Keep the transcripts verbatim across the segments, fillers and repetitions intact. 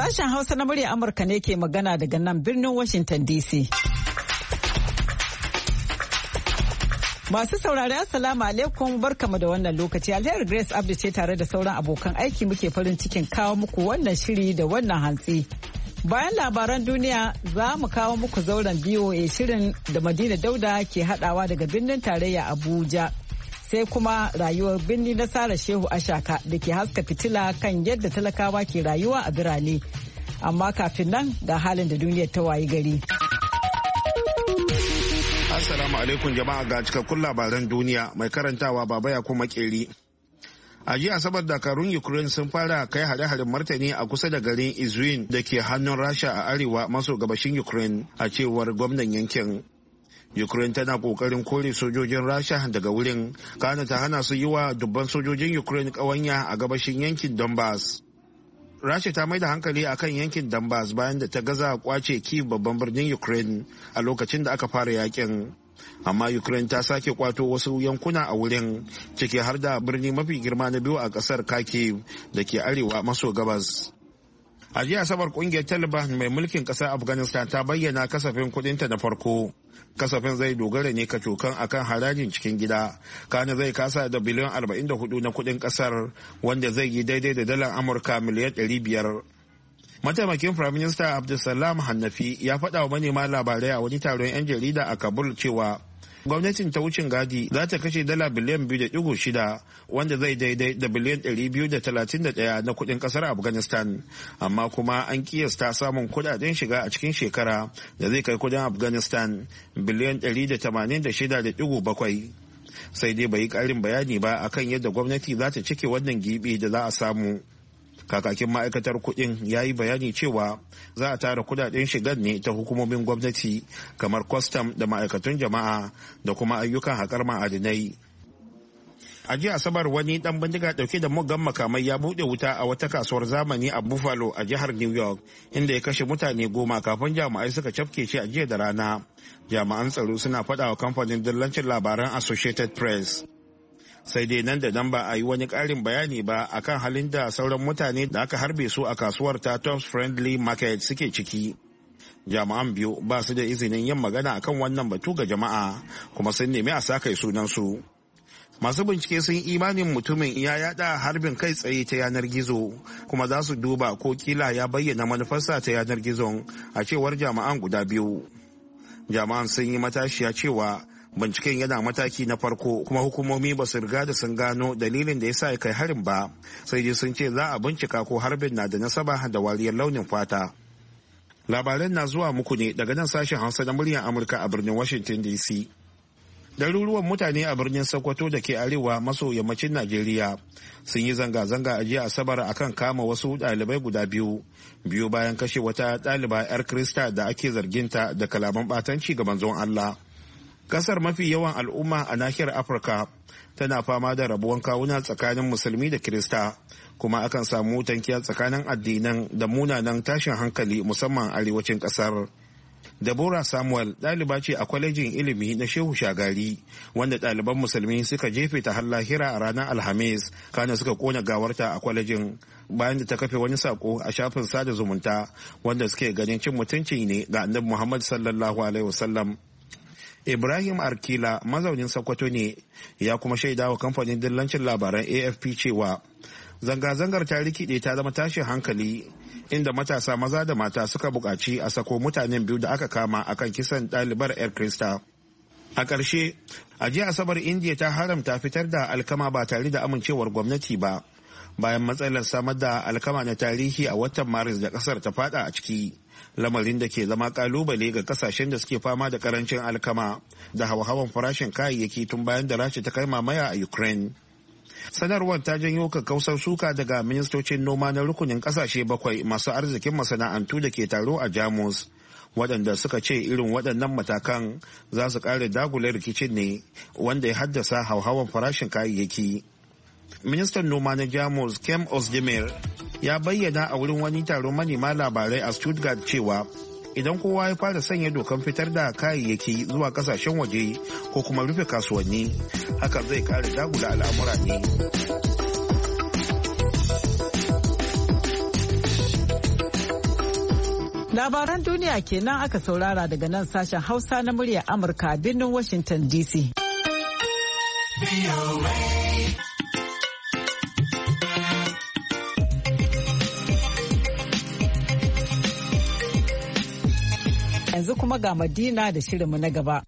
Sashen Hausa na murya Amurka ne ke magana daga nan birnin Washington D C. Masu saurari Assalamu alaikum, barkamu da wannan lokaci. Alheri Grace Abdi ce tare da sauran abokan aiki muke farin cikin kawo muku wannan shiri da wannan hantsi. Bayan labaran duniya za mu kawo muku zauren B O A shirin da Madina Dauda ke hadawa daga birnin tarayya Abuja. Sai kuma rayuwar birni na Sara Shehu Ashaka da ke haska fitila kan yadda talakawa ke rayuwa a birane. Amma kafin nan ga halin da duniyar ta wayi gari. Assalamu alaikum jama'a, ga cikakkun labaran duniya mai karantawa Baba ya kuma Makeri. A jiya Asabar dakarun Ukraine sun fara kai hare-haren martani a kusa da garin Izium da ke hannun Rasha a arewa maso gabashin Ukraine, a cewar gwamnan yankin. Ukraine tana kokarin kore sojojin Rasha daga wurin, kana ta hana su yi wa dubban sojojin Ukraine ƙawanya a gabashin yankin Donbass. Rasha ta mai da hankali akan yankin Donbass bayan da ta gaza kwace Kyiv, babban birnin Ukraine, a lokacin da aka fara yakin. Amma Ukraine ta sake kwato wasu yankuna a wurin, ciki har da birni mafi girma na biyu a kasar Kharkiv da ke arewa maso gabas. A jiya Asabar kungiyar Taliban mai mulkin kasar Afghanistan ta bayyana kasafin kudinta na farko. Kasafin zai dogara ne kacokan akan harajin cikin gida, kana zai kasa da biliyan arba'in da hudu na kudin kasar, wanda zai yi daidai da dalar Amurka miliyan ɗari biyar. Mataimakin Firaminista Abdulsalam Hannafi ya faɗa wa manema labarai a wani taron 'yan jarida a Kabul cewa gwamnatin ta wucin gadi za ta kashe dala biliyan biyu da ɗigo shida, wanda zai daidai da biliyan ɗari biyu da talatin da ɗaya na kuɗin ƙasar Afghanistan, amma kuma an kiyasta samun kuɗaɗen shiga a cikin shekara da zai kai kuɗin Afghanistan biliyan ɗari da tamanin da shida da ɗigo bakwai. Sai dai bai yi ƙarin bayani ba akan yadda gwamnati za ta cike wannan gibi da za a samu. Kakakin ma'aikatar kuɗin ya yi bayani cewa za a tara kudaden shigar ne ta hukumomin gwamnati kamar kwastam da ma'aikatun jama'a da kuma ayyukan haƙar ma'adinai. A jiya Asabar wani ɗan bindiga ɗauke da muggan makamai ya buɗe wuta a wata kasuwar zamani a Buffalo a jihar New York, inda ya kashe mutane goma kafin jami'ai suka cafke shi a jiya da rana. Jami'an tsaro suna faɗa wa kamfanin dillancin labaran Associated Press. Sai dai nan da nan ba a yi wani ƙarin bayani ba akan halin da sauran mutane da aka harbe su a kasuwar ta Tom's Friendly Market suke ciki. Jami'an biyu ba su da izinin yin magana akan wannan batu ga jama'a, kuma sun nemi a sa kai sunansu. Masu bincike sun imanin mutumin ya yada harbin kai tsaye ta yanar gizo, kuma za su duba ko kila ya bayyana manufarsa ta yanar gizon, a cewar jami'an guda biyu. Jami'an sun yi matashiya cewa binciken yana mataki na farko, kuma hukumomi ba su riga da sun gano dalilin da ya sa ya kai harin ba, sai dai sun ce za a bincika ko harbin na da nasaba da wariyar launin fata. Labaran na zuwa muku ne daga nan sashen Hausa na muryar Amurka a birnin Washington D C. Daruruwan mutane a birnin Sokoto da ke arewa maso yammacin Najeriya sun yi zanga-zanga a jiya Asabar akan kama wasu ɗalibai guda biyu, biyu bayan kashe wata ɗaliba 'yar Kirista da ake zarginta da kalaman ɓatanci ga manzon Allah. Kasar mafi yawan al'umma a nahiyar Afirka tana fama da rabuwan kawuna tsakanin musulmi da Kirista, kuma akan samu tankiya tsakanin addinan da munanan tashin hankali musamman arewacin kasar. Deborah Samuel ɗaliba ce a kwalejin ilimi na Shehu Shagari, wanda ɗaliban musulmi suka jefe ta har lahira a ranar Alhamis, kana suka kona gawarta a kwalejin bayan da ta kafe wani sako a shafin sada zumunta wanda suke ganin cin mutunci ne ga Annabi Muhammad sallallahu alaihi wasallam. Ibrahim Arkila mazaunin Sokoto ne ya kuma shaida wa kamfanin dillancin labaran A F P cewa zanga-zangar ta rikide ta zama tashin hankali, inda matasa maza da mata suka buƙaci a sako mutanen biyu da aka kama akan kisan ɗalibar 'yar Krista. A ƙarshe, a jiya Asabar Indiya ta haramta fitar da alkama ba tare da amincewar gwamnati ba, bayan matsalar samar da alkama na tarihi a watan Maris da ƙasar ta fada a ciki. Lamarin da ke zama kalubale ga kasashen da suke fama da karancin alkama da hawa-hawan farashin kayayyaki tun bayan da Rasha ta kai mamaya a Ukraine. Sanarwar ta janyo kakkausar suka daga ministocin noma na rukunin kasashe bakwai masu arzikin masana'antu da ke taro a Jamus, waɗanda suka ce irin waɗannan matakan za su ƙara dagula rikicin ne wanda ya haddasa hauhawan farashin kayayyaki. Ministan noma na Jamus Kem Özdemir ya bayyana a wurin wani taron manema labarai a Stuttgart cewa idan kowa ya fara sanya dokan fitar da kayayyaki zuwa kasashen waje ko kuma rufe kasuwanni, hakan zai kare dagula al'amura ne. Labaran duniya kenan aka saurara daga nan sashen Hausa na muryar Amurka a birnin Washington D C. Yanzu kuma ga Madina da shirinmu na gaba.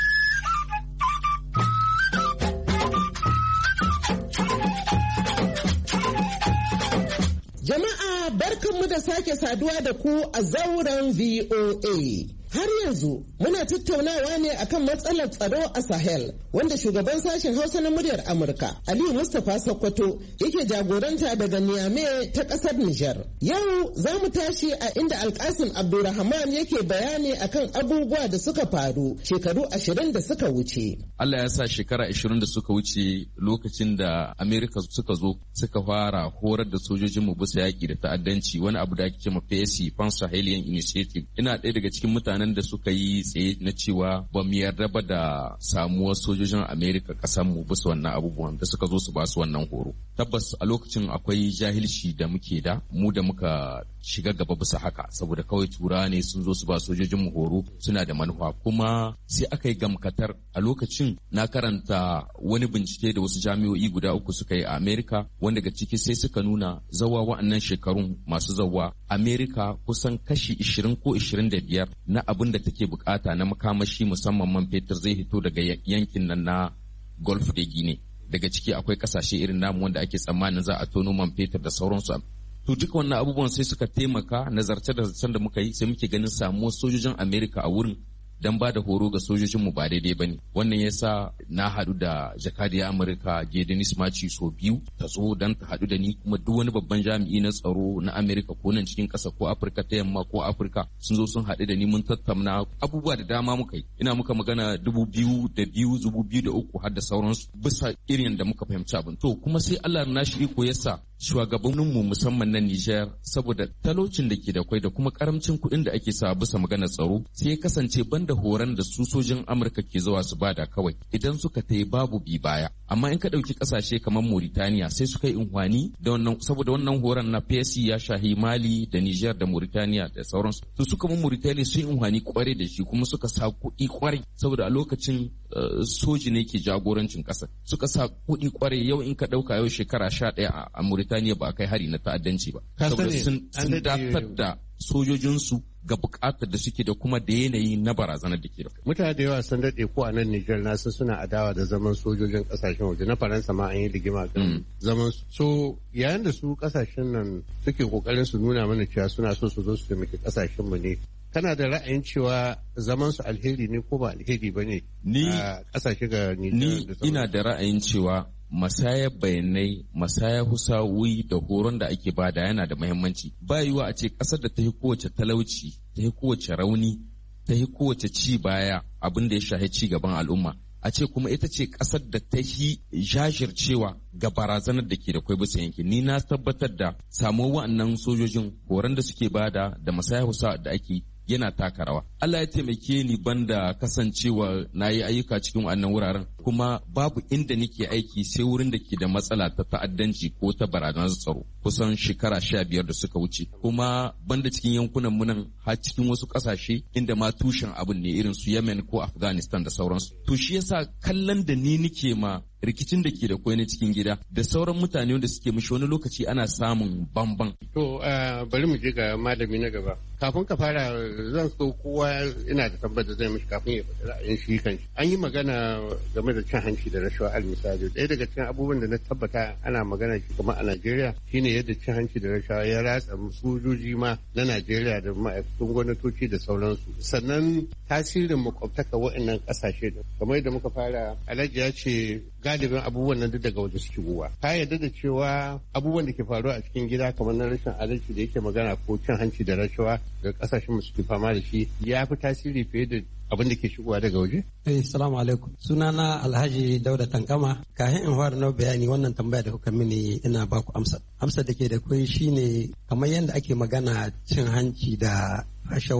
Jama'a barkanmu da sake saduwa da ku a zauren V O A. Har yanzu muna tattaunawa ne akan matsalar tsaro a Sahel wanda shugaban sashen Hausa na muryar Amurka Aliyu Mustapha Sokoto yake jagoranta daga Niamey ta kasar Nijar. Yau za mu tashi a inda Alkasim Abdulrahman yake bayani akan abubuwa da suka faru shekaru ashirin da suka wuce. Allah ya sa shekara ashirin da suka wuce lokacin da Amerika suka zo suka fara horar da sojojinmu bisa yaƙi da ta'addanci, wani abu da ake cewa P S C Pan Sahelian Initiative. Ina ɗaya daga cikin mutanen da suka yi tsaye na cewa ba mu yarda ba da samuwar sojojin Amerika kasan mu bisa wannan abubuwan da suka zo su ba su wannan horo. Tabbas a lokacin akwai jahilci da muke da mu da muka shiga gaba bisa haka saboda kawai tura ne sun zo su ba sojojin mu horo suna da manufa, kuma sai aka yi gamkatar. A lokacin na karanta wani bincike da wasu jami'o'i guda uku suka yi a Amerika, wanda daga ciki sai suka nuna zawa wa'annan shekarun masu zawa Amerika kusan kashi ishirin ko ishirin da biyar na abin da take bukata na makamashi musamman man fetur zai hito daga yankin nan na Gulf da Guinea. Daga ciki akwai kasashe irin namu wanda ake tsammanin za a tono man fetur da sauransu. To duka wannan abubuwan sai suka taimaka nazarce da zancen da muka yi, sai muke ganin samuwar sojojin Amerika a wurin dan ba da horo ga sojojinmu ba daidai ba ne. Wannan ya sa na haɗu da jakadiyar Amurka Gedenis Maci so biyu ta zo don ta haɗu da ni, kuma duk wani babban jami'i na tsaro na Amerika ko nan cikin ƙasa ko Afirka ta yamma ko Afirka sun zo sun haɗu da ni, mun tattauna abubuwa da dama muka yi. Ina muka magana dubu biyu da biyu dubu biyu da uku har da sauransu bisa irin da muka fahimci abin. To kuma sai Allah na shi iko ya sa shugabanninmu musamman na Nijar, saboda talaucin da ke da kwai da kuma karamcin kuɗin da ake sa bisa maganar tsaro, sai ya kasance banda horon da su sojin Amurka ke zuwa su bada kawai idan suka tayi babu bi baya. Amma in ka ɗauki ƙasashe kamar Mauritania sai suka yi unhwani da wannan, saboda wannan horon na P S C ya shahi Mali da Nijar da Mauritania da sauransu. To suka mun Mauritania sun yi unhwani kwarai da shi, kuma suka sa kuɗi kwarai saboda a lokacin uh, soji ne ke jagorancin ƙasar. Suka sa kuɗi kwarai. Yau in ka ɗauka yau shekara sha ɗaya a Mauritania ba a kai hari na ta'addanci ba. Saboda sun dakatar da sojojinsu ga bukatar da suke da kuma da yanayi na barazanar da ke da. Mutane da yawa sun daɗe ko a nan Nijar na sun suna adawa da zaman sojojin ƙasashen waje. Na Faransa ma an yi rigima kan zaman su. So yayin da su ƙasashen nan suke ƙoƙarin su nuna mana cewa suna so su zo su taimaki ƙasashen mu ne. Kana da ra'ayin cewa zaman su alheri ne ko ba alheri ba ne a ƙasashe ga Nijar? Ni ina da ra'ayin cewa masayar bayanai, masayar husawi da horon da ake bada yana da muhimmanci. Ba yiwa a ce ƙasar da ta yi kowace talauci, ta yi kowace rauni, ta yi kowace ci baya abin da ya shahi ci gaban al'umma, a ce kuma ita ce ƙasar da ta yi jajircewa ga barazanar da ke da kwai bisa yankin. Ni na tabbatar da samuwar wa'annan sojojin horon da suke bada da masayar husawa da ake yana taka rawa. Allah ya taimake ni banda kasancewa na yi ayyuka cikin wannan wuraren, kuma babu inda nake aiki sai wurin da ke da matsala ta ta'addanci ko ta barazanar tsaro kusan shekara sha biyar da suka wuce. Kuma banda cikin yankunan mu nan har cikin wasu kasashe inda ma tushen abin ne irin su Yemen ko Afghanistan da sauransu. To shi yasa kallon da ni nike ma rikicin da ke da kwai na cikin gida da sauran mutane wanda suke mishi wani lokaci ana samun bamban. To bari mu je ga malami na gaba. Kafin ka fara zan so kowa ina da tabbata zai mishi kafin ya faɗi ra'ayin shi kan shi. An yi magana game da cin hanci da rashawa al misali. Ɗaya daga cikin abubuwan da na tabbata ana magana shi kuma a Najeriya shine yadda cin hanci da rashawa ya ratsa sojoji ma na Najeriya da ma'aikatan gwamnatoci da sauransu. Sannan tasirin makwabtaka waɗannan ƙasashe da kamar yadda muka fara Alhaji ya ce galibin abubuwan nan duk daga waje suke gowa. Ka yarda da cewa abubuwan da ke faruwa a cikin gida kamar na rashin adalci da yake magana ko cin hanci da rashawa da kasashen mu suke fama da shi ya fi tasiri fiye da abin da ke shigowa daga waje? Eh, salamu alaikum. Sunana Alhaji Dauda Tankama. Kafin in fara na bayani wannan tambaya da kuka mini ina ba ku amsa. Amsa da ke da kai shine kamar yadda ake magana cin hanci da rashawa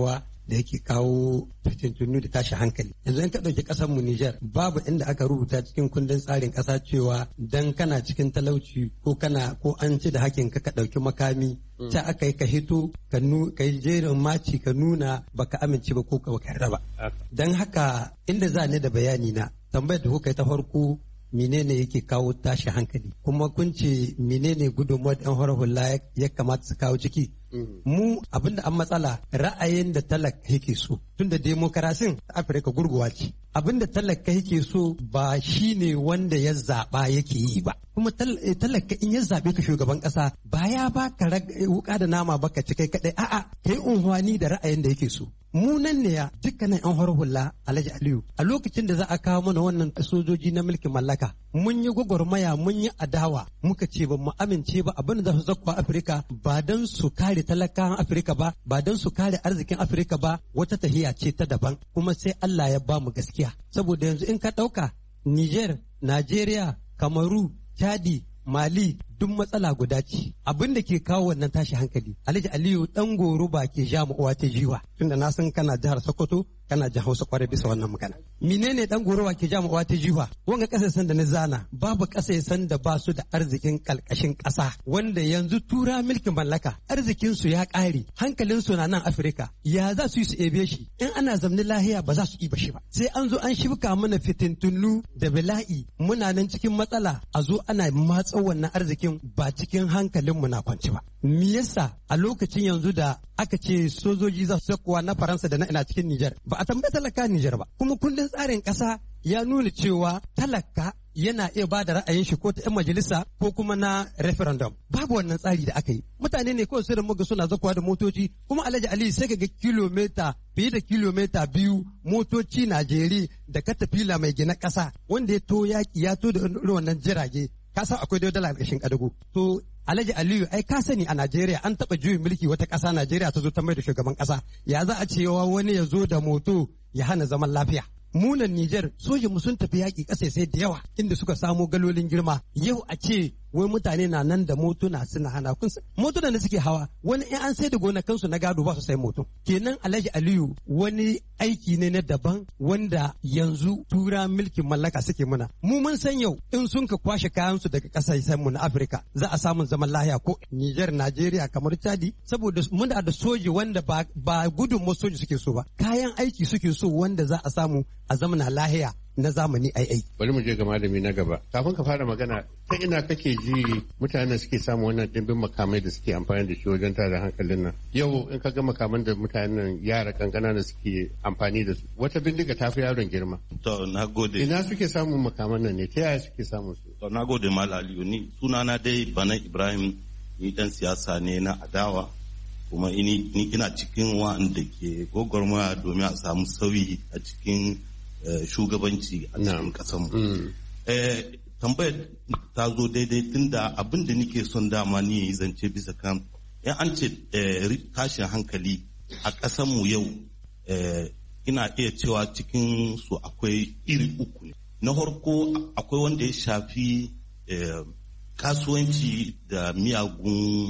da yake kawo fitintunu da tashi hankali. Yanzu in ka ɗauki ƙasar mu Nijar babu inda aka rubuta cikin kundin tsarin ƙasa cewa dan kana cikin talauci ko kana ko an ci da hakin ka ka ɗauki makami ta aka yi ka hito ka yi jerin maci ka nuna baka amince ba ko ka baka yarda ba. Don haka inda za ni da bayani na tambayar da kuka yi ta farko menene yake kawo tashi hankali kuma kun ce menene gudunmuwar yan horar hula ya kamata su kawo ciki. Mu abinda an matsala ra'ayin da talaka yake so tunda demokarasin Afirka gurguwa ce abinda talaka yake so ba shine wanda ya zaba yake yi ba kuma talaka in ya zabe ka shugaban kasa ba ya baka wuka da nama baka ci kai kadai a'a kai unhwani da ra'ayin da yake so. Mu nan ne ya dukkanin yan horar hula Alhaji Aliyu a lokacin da za a kawo mana wannan sojoji na mulkin mallaka mun yi gwagwarmaya mun yi adawa muka ce ba mu amince ba abin da za su zakwa Afirka ba don su kare talakawan Afirka ba ba don su kare arzikin Afirka ba wata tahiya ce ta daban kuma sai Allah ya ba mu gaskiya saboda yanzu in ka ɗauka Niger, Najeriya, Kamaru, Chadi, Mali duk matsala guda ce abin da ke kawo wannan tashi hankali Alhaji Aliyu dan goro ba ke ja mu uwa ta jiwa tunda na san kana jihar Sokoto kana jihar Hausa kwarai bisa wannan magana menene dan goro ba ke ja mu uwa ta jiwa wanga kasashen da na zana babu kasashen da ba su da arzikin kalkashin kasa wanda yanzu tura mulkin mallaka arzikin su ya kare hankalin su na nan Afirka ya za su yi su ebe shi in ana zamni lahiya ba za su yi ba shi ba sai an zo an shibka mana fitintunu da bala'i muna nan cikin matsala a zo ana matsa wannan arzikin ba cikin hankalinmu na kwanci ba. Me yasa a lokacin yanzu da aka ce sojoji za su sakuwa na Faransa da na ina cikin Nijar ba a tambayi talaka Nijar ba. Kuma kundin tsarin ƙasa ya nuna cewa talaka yana iya ba da ra'ayin shi ko ta 'yan majalisa ko kuma na referendum. Babu wannan tsari da aka yi. Mutane ne kawai sai da muga suna zakuwa da motoci kuma Alhaji Ali sai ga kilomita fiye da kilomita biyu motoci Najeri da katafila mai gina ƙasa wanda ya to yaƙi ya to da wannan jirage. Ka san akwai dai dala ƙarshen ƙadago. To Alhaji Aliyu ai ka sani a Najeriya an taɓa juyin mulki wata ƙasa Najeriya ta zo ta mai da shugaban ƙasa. Ya za a cewa wani ya zo da moto ya hana zaman lafiya. Munan Nijar sojin mu sun tafi yaƙi ƙasashe da yawa inda suka samo galolin girma. Yau a ce wai mutane na nan da motuna suna hana kun motunan da suke hawa wani in an sai da gonakansu na gado ba su sai moto. Kenan Alhaji Aliyu wani aiki ne na daban wanda yanzu tura mulkin mallaka suke muna. Mu mun san yau in sun ka kwashe kayansu daga ƙasashen mu na Afirka za a samu zaman lahiya ko Nijar, Najeriya kamar Chadi saboda muna da soji wanda ba, ba gudun soji suke so ba kayan aiki suke so wanda za a samu a zamana lahiya na zamani ai ai. Bari mu je ga malami na gaba. Kafin ka fara magana, ta ina kake ji mutanen suke samu wannan dimbin makamai da suke amfani da shi wajen tada hankalin nan? Yau in ka ga makaman da mutanen yara kankana da suke amfani da su, wata bindiga ta fi yaron girma. To na gode. Ina suke samun makaman nan ne? Ta yaya suke samun su? To na gode Malam Aliyu, ni sunana dai Bana Ibrahim, ni dan siyasa ne na adawa. Kuma ni ina cikin wa'anda ke gwagwarmaya domin a samu sauyi a cikin shugabanci a cikin kasanmu. Tambayar ta zo daidai tunda abin da nike son dama ni yi zance bisa kan in an ce tashin hankali a kasanmu yau ina iya cewa cikin su akwai iri uku ne. Na farko akwai wanda ya shafi kasuwanci da miyagun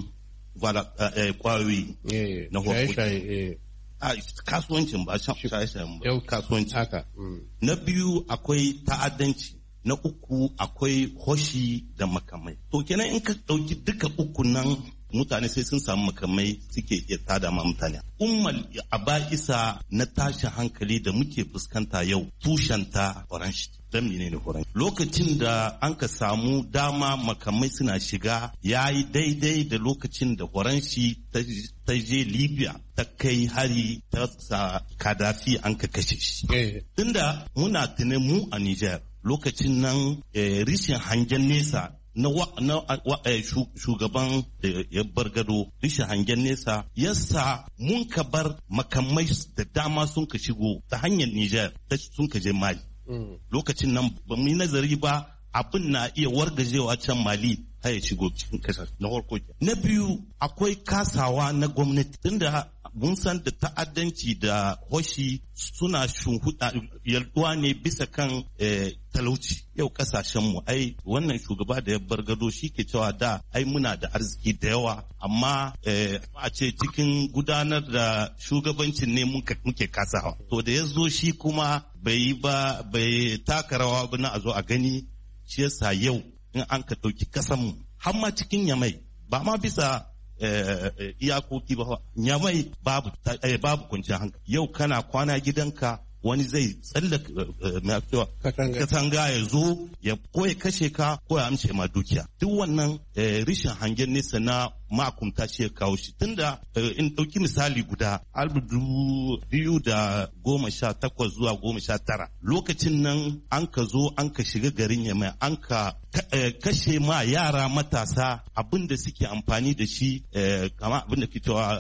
kwayoyi na farko. Kasuwancin ba shaye-shayen ba, kasuwanci. Na biyu akwai ta'addanci, na uku akwai hoshi da makamai. To kenan in ka ɗauki duka uku nan mutane sai sun samu makamai suke iya tada ma mutane. Ummal aba'isa na tashin hankali da muke fuskanta yau tushenta orange. Dan ne ne orange. Lokacin da an ka samu dama makamai suna shiga ya yi daidai da lokacin da orange ta je Libya ta kai hari ta sa Kadafi an ka kashe shi. Tunda muna tuni mu a Niger lokacin nan rishin hangen nesa na shugaban da ya bar gado rishin hangen nesa yasa mun ka bar makamai da dama sun ka shigo ta hanyar Niger sun ka je Mali. Lokacin nan ba mu yi nazari ba abin na iya wargajewa can Mali har ya shigo cikin kasar na farko. Na biyu akwai kasawa na gwamnati tunda mun san da ta'addanci da hoshi suna shunhuda yaduwa ne bisa kan talauci. Yau kasashenmu ai wannan shugaba da ya bar gado shi ke cewa da ai muna da arziki da yawa amma a ce cikin gudanar da shugabancin ne muke kasawa. To da ya zo shi kuma bai yi ba bai taka rawa ba na a zo a gani shi yasa yau in an ka ɗauki kasanmu har ma cikin Yamai ba ma bisa iyakoki ba Nyamai babu babu kwanciyar hankali. Yau kana kwana gidanka wani zai tsallaka katanga ya zo ya ko ya kashe ka ko ya amshe ma dukiya. Duk wannan rishin hangen nesa na makunta shi ya kawo shi. Tunda in ɗauki misali guda albudu biyu da goma sha takwas zuwa goma sha tara lokacin nan an ka zo an ka shiga garin Yamai an ka kashe ma yara matasa abin da suke amfani da shi kama abin da ke cewa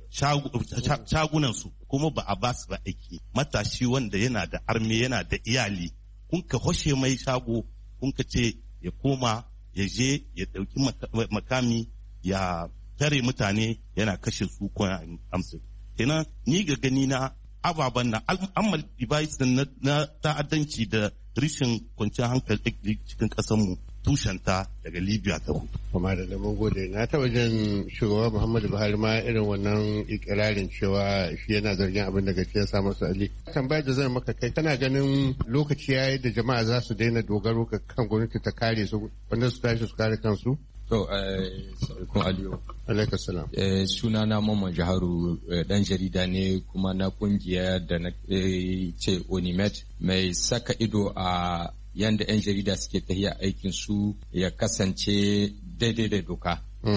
shagunan su kuma ba a basu ba aiki. Matashi wanda yana da arme yana da iyali kun ka hoshe mai shago kun ka ce ya koma ya je ya ɗauki makami ya tare mutane yana kashe su ko amsa. Kenan ni ga gani na ababen na amal device na ta'addanci da rishin kwanciyar hankali cikin ƙasarmu tushenta daga Libya ta hudu. Kuma da lamun gode na taɓa jin shugaba Muhammadu Buhari ma irin wannan ikirarin cewa shi yana zargin abin da gaskiya sa masa ali. Tambayar da zan maka kai kana ganin lokaci yayi da jama'a za su daina dogaro ga kan gwamnati ta kare su wanda su tashi su kare kansu? To, Sarkun Aliyu. Alaikar salam. Suna na Mamman Jaharu dan jarida ne kuma na kungiya da na ce Onimet mai saka ido a yanda 'yan jarida suke tafiya aikin su ya kasance daidai da doka.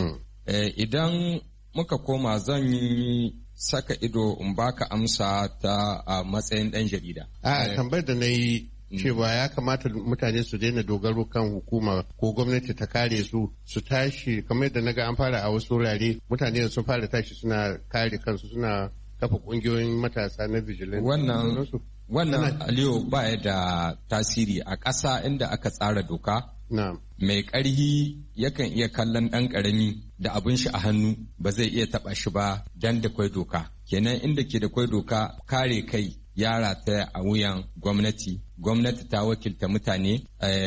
Idan muka koma zan yi saka ido in baka amsa ta a matsayin ɗan jarida. A tambayar da na yi cewa ya kamata mutane su daina dogaro kan hukuma ko gwamnati ta kare su su tashi kamar yadda naga an fara a wasu wurare mutane sun fara tashi suna kare kansu suna kafa kungiyoyin matasa na vigilante. Wannan wannan Aliyu ba ya da tasiri a ƙasa inda aka tsara doka. Mai ƙarhi yakan iya kallon ɗan ƙarami da abin shi a hannu ba zai iya taɓa shi ba dan da kwai doka. Kenan inda ke da kwai doka kare kai ya rataya a wuyan gwamnati. Gwamnati ta wakilta mutane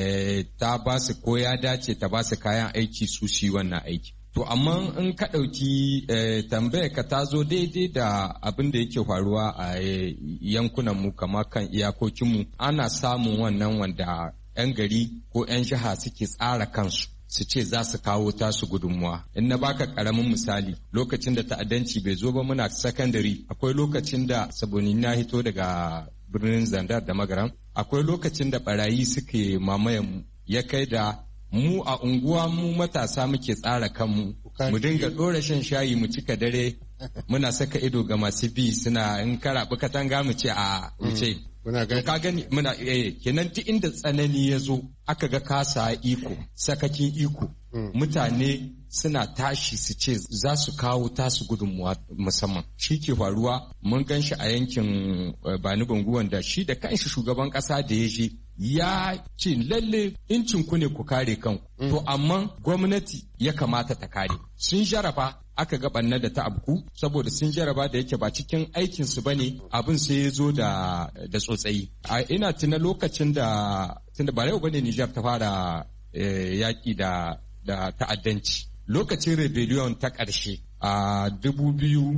ta ba su ko ya dace ta ba su kayan aiki su shi wannan aiki. To amma in ka ɗauki tambayar ka ta zo daidai da abin da yake faruwa a yankunanmu kama kan iyakokinmu ana samun wannan wanda 'yan gari ko 'yan jiha suke tsara kansu su ce za su kawo tasu gudunmuwa. In na baka karamin misali lokacin da ta'addanci bai zo ba muna sakandare akwai lokacin da saboni na hito daga birnin Zandar da Magaram akwai lokacin da barayi suke mamayen ya kai da mu a unguwa mu matasa muke tsara kanmu mu dinga ɗora shan shayi mu cika dare muna saka ido ga masu bi suna in karaɓi katanga mu ce a mu ce ka gani muna eh kenan duk inda tsanani ya zo aka ga kasa iko sakakin iko mutane suna tashi su ce za su kawo tasu gudunmuwa musamman shi ke faruwa mun gan shi a yankin Bani Bangu wanda shi da kanshi shugaban kasa da ya je ya ce lalle incin ku ne ku kare kanku to amma gwamnati ya kamata ta kare sun jaraba aka ga banna da ta abku saboda sun jaraba da yake ba cikin aikinsu ba ne abin sai ya zo da tsotsayi ina tuna lokacin da tunda ba yau bane Nijar ta fara yaƙi da da ta'addanci lokacin rebellion ta ƙarshe a dubu biyu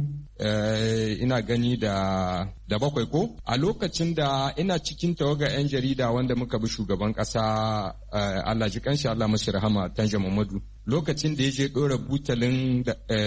ina gani da da bakwai ko a lokacin da ina cikin tawaga 'yan jarida wanda muka bi shugaban ƙasa Allah ji kanshi Allah mashi rahama Tanja Muhammadu lokacin da ya je ɗora butalin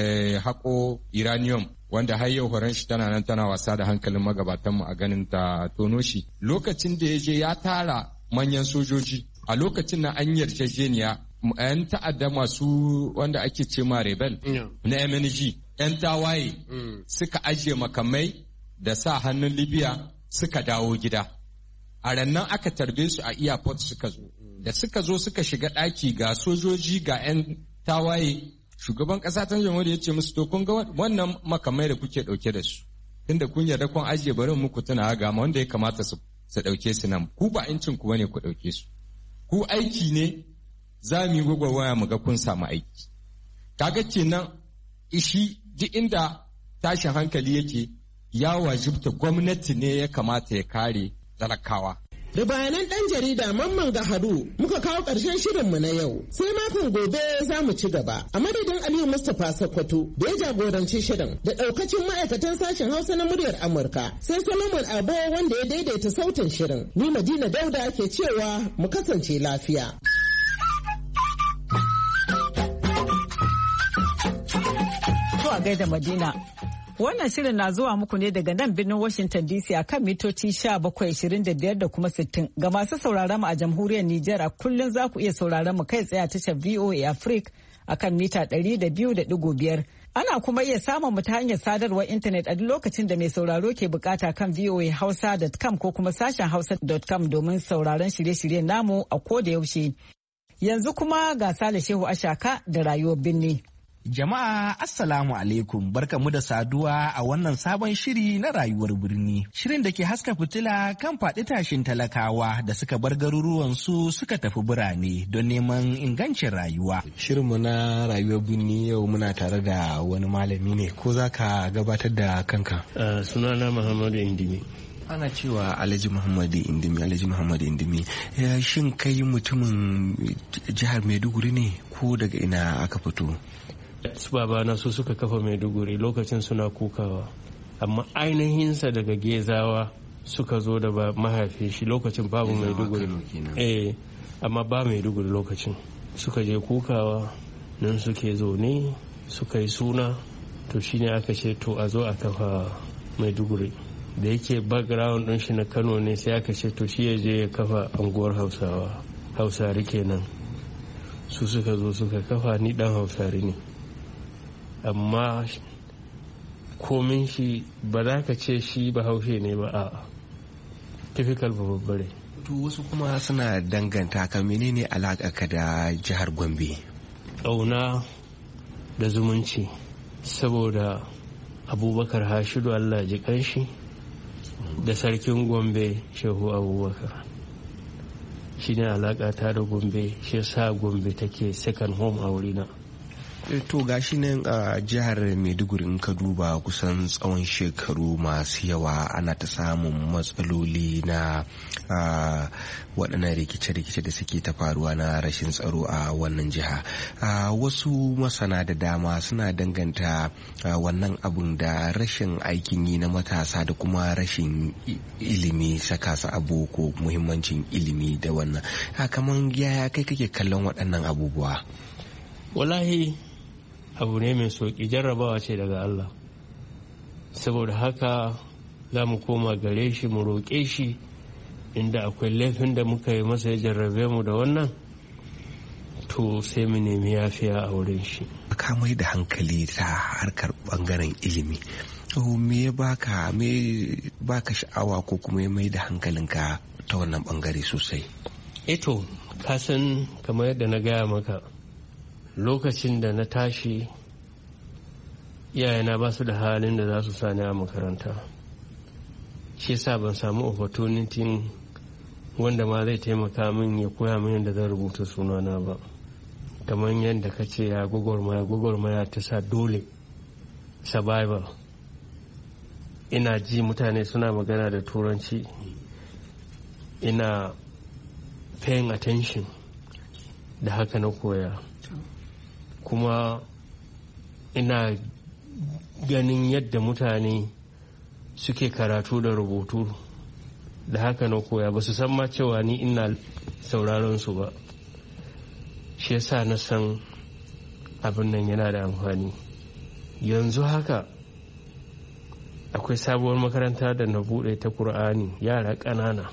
haƙo uranium wanda har yau horon shi tana nan tana wasa da hankalin magabatanmu a ganin ta tono shi lokacin da ya je ya tara manyan sojoji a lokacin na an yarjejeniya 'yan ta'adda masu wanda ake ce ma rebel na M N G 'yan tawaye suka ajiye makamai da sa hannun Libya suka dawo gida a rannan aka tarbe su a airport suka zo da suka zo suka shiga ɗaki ga sojoji ga 'yan tawaye shugaban ƙasa ta jamhuriya ya ce musu to kun ga wannan makamai da kuke ɗauke da su tunda kun yarda kun ajiye barin muku tuna ga wanda ya kamata su ɗauke su nan ku ba incin ku bane ku ɗauke su ku aiki ne za mu yi gwagwarmaya mu ga kun samu aiki. Kaga kenan ishi duk inda tashin hankali yake ya wajibta gwamnati ne ya kamata ya kare talakawa. Da bayanan ɗan jarida Mamman Gaharu muka kawo ƙarshen shirinmu na yau. Sai makon gobe za mu ci gaba. A madadin Aliyu Mustapha Sokoto da ya jagoranci shirin da ɗaukacin ma'aikatan sashen Hausa na muryar Amurka. Sai Solomon Abo wanda ya daidaita sautin shirin. Ni Madina Dauda ke cewa mu kasance lafiya. To a gaida Madina. Wannan shirin na zuwa muku ne daga nan birnin Washington D C a kan mitoci sha bakwai ashirin da biyar da kuma sittin. Ga masu sauraron mu a jamhuriyar Nijar a kullum za ku iya sauraron mu kai tsaye a tashar V O A Africa a kan mita ɗari da biyu da ɗigo biyar. Ana kuma iya samun mu ta hanyar sadarwar intanet a duk lokacin da mai sauraro ke bukata kan voa hausa dot com ko kuma sashen hausa dot com domin sauraron shirye-shiryen namu a ko da yaushe. Yanzu kuma ga Sale Shehu Ashaka da rayuwar birni. Jama'a Assalamu alaikum, barkamu da saduwa a wannan sabon shiri na rayuwar birni. Shirin da ke haska fitila kan faɗi tashin talakawa da suka bar garuruwansu suka tafi birane don neman ingancin rayuwa. Shirinmu na rayuwar birni yau muna tare da wani malami ne, ko za ka gabatar da kanka? Uh, sunana Muhammadu Indimi. Ana cewa Alhaji Muhammadu Indimi, Alhaji Muhammadu Indimi. Ya, shin kai mutumin jihar Maiduguri ne ko daga ina aka fito? Su babana su suka kafa Maiduguri lokacin suna kukawa, amma ainihinsa daga Gezawa suka zo da mahaifin shi lokacin babu Maiduguri. Eh, amma ba Maiduguri lokacin. Suka je kukawa nan suke zo ne suka yi suna, to shine aka ce to a zo a kafa Maiduguri. Da yake background ɗin shi na Kano ne sai aka ce to shi ya je ya kafa anguwar Hausawa, Hausari kenan. Su suka zo suka kafa, ni dan Hausari ne. Amma komin shi ba za ka ce shi bahaushe ne ba, a typical babbare. To wasu kuma suna danganta ka, menene alaƙa da jihar Gombe? Ƙauna da zumunci, saboda Abubakar Hashidu Allah ji kanshi da sarkin Gombe Shehu Abubakar shi ne alaƙa ta da Gombe, shi sa Gombe take second home a wurina. To gashi nan a jihar Maiduguri in ka duba kusan tsawon shekaru masu yawa ana ta samun matsaloli na waɗannan rikice-rikice da suke ta faruwa na rashin tsaro a wannan jiha. Wasu masana da dama suna danganta wannan abun da rashin aikin yi na matasa da kuma rashin ilimi, saka su abu ko muhimmancin ilimi da wannan. Kaman yaya kai kake kallon waɗannan abubuwa? Wallahi abu ne mai sauƙi, jarrabawa ce daga Allah, saboda haka za mu koma gare shi mu roƙe shi inda akwai laifin da muka yi masa ya jarrabe mu da wannan, to sai mu nemi yafiya a wurin shi. Ka mai da hankali ta harkar bangaren ilimi, me ya baka me baka sha'awa ko kuma ya mai da hankalinka ta wannan bangare sosai? Eto ka san kamar yadda na gaya maka, lokacin da na tashi iyayena ba su da halin da za su sani a makaranta, shi yasa ban samu opportunity wanda ma zai taimaka min ya koya min yadda zan rubuta sunana ba. Kamar yadda ka ce ya gwagwarmaya gwagwarmaya ta sa dole survival. Ina ji mutane suna magana da turanci, ina paying attention, da haka na koya. Kuma ina ganin yadda mutane suke karatu da rubutu, da haka na koya. Ba su san ma cewa ni ina sauraron su ba, shi yasa na san abin nan yana da amfani. Yanzu haka akwai sabuwar makaranta da na bude ta Kur'ani, yara ƙanana.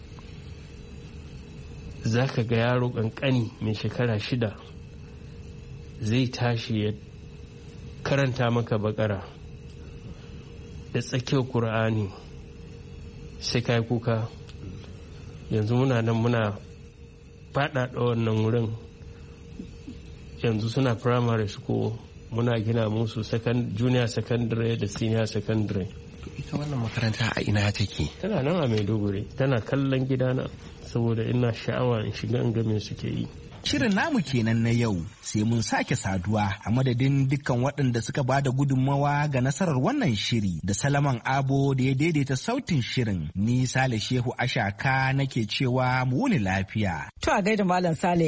Za ka ga yaro ƙanƙani mai shekara shida zai tashi ya karanta maka bakara da tsakiyar Kur'ani, sai kai kuka. Yanzu muna nan muna faɗaɗa wannan wurin, yanzu suna primary school, muna gina musu junior secondary da senior secondary. ita wannan makaranta a ina take? Tana nan a Maiduguri, tana kallon gidana saboda ina sha'awa in shiga in ga me suke yi. Shirin namu kenan na yau, sai mun sake saduwa a madadin dukkan waɗanda suka bada gudunmawa ga nasarar wannan shiri da Salaman Abo da ya daidaita sautin shirin. Ni Sale Shehu Ashaka nake cewa mu wuni lafiya. To a gaida Malam Sale.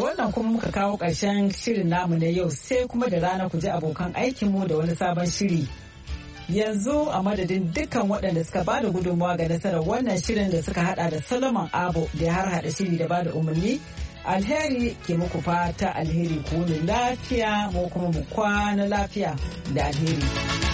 wannan kuma muka kawo ƙarshen shirin namu na yau sai kuma da rana ku ji abokan aikinmu da wani sabon shiri. Yanzu a madadin dukkan waɗanda suka ba da gudunmawa ga nasarar wannan shirin da suka hada da Solomon Abo da ya har hada shiri da ba da umarni. Alheri ke muku fata alheri ku lafiya mu kuma mu kwana lafiya da alheri.